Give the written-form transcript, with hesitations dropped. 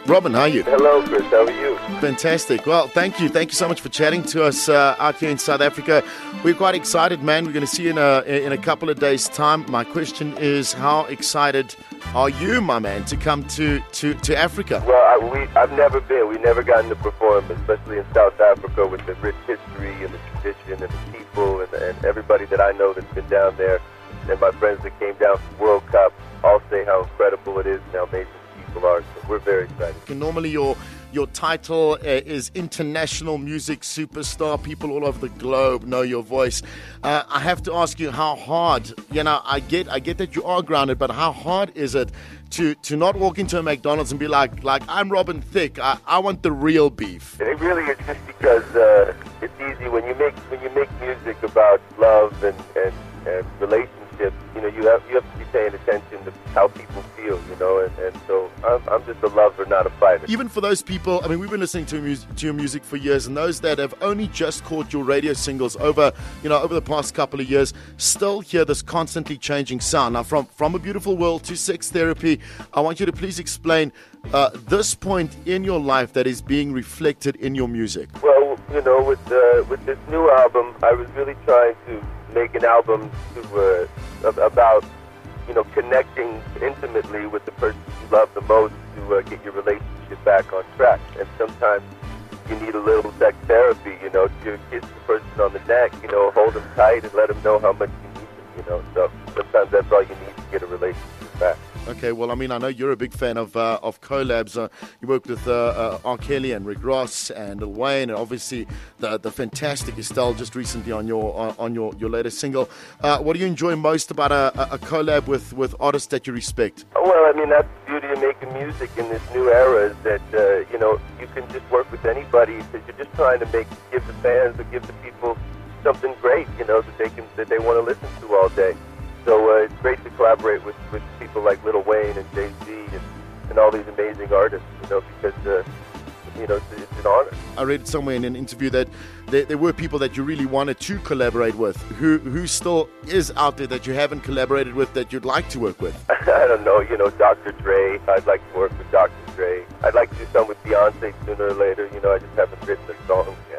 Robin, how are you? Hello, Chris. How are you? Fantastic. Well, thank you. Thank you so much for chatting to us out here in South Africa. We're quite excited, man. We're going to see you in a couple of days' time. My question is, how excited are you, my man, to come to Africa? Well, I've never been. We've never gotten to perform, especially in South Africa with the rich history and the tradition and the people and everybody that I know that's been down there. And my friends that came down from World Cup all say how incredible it is and how amazing people are. So we're very excited. Normally your title is international music superstar. People all over the globe know your voice. I have to ask you, how hard, I get that you are grounded, but how hard is it to not walk into a McDonald's and be like I'm Robin Thicke, I want the real beef? It really is just because it's easy when you make music about love and relationships. You have to be paying attention to how people feel, and so I'm just a lover, not a fighter. Even for those people, I mean, we've been listening to your music for years, and those that have only just caught your radio singles over the past couple of years, still hear this constantly changing sound. Now, from A Beautiful World to Sex Therapy, I want you to please explain this point in your life that is being reflected in your music. Well, with this new album, I was really trying to make an album about connecting intimately with the person you love the most to get your relationship back on track. And sometimes you need a little sex therapy, to kiss the person on the neck, hold them tight and let them know how much you need them, So sometimes that's all you need to get a relationship back. Okay, well, I mean, I know you're a big fan of collabs. You worked with R. Kelly and Rick Ross and Lil Wayne, and obviously the fantastic Estelle just recently on your latest single. What do you enjoy most about a collab with artists that you respect? Well, I mean, that's the beauty of making music in this new era, is that you can just work with anybody because you're just trying to give the fans or give the people something great, that they want to listen to all day. So it's great to collaborate with people like Lil Wayne and Jay-Z and all these amazing artists, because it's an honor. I read somewhere in an interview that there were people that you really wanted to collaborate with. Who still is out there that you haven't collaborated with that you'd like to work with? I don't know, Dr. Dre. I'd like to work with Dr. Dre. I'd like to do something with Beyonce sooner or later. I just haven't written a song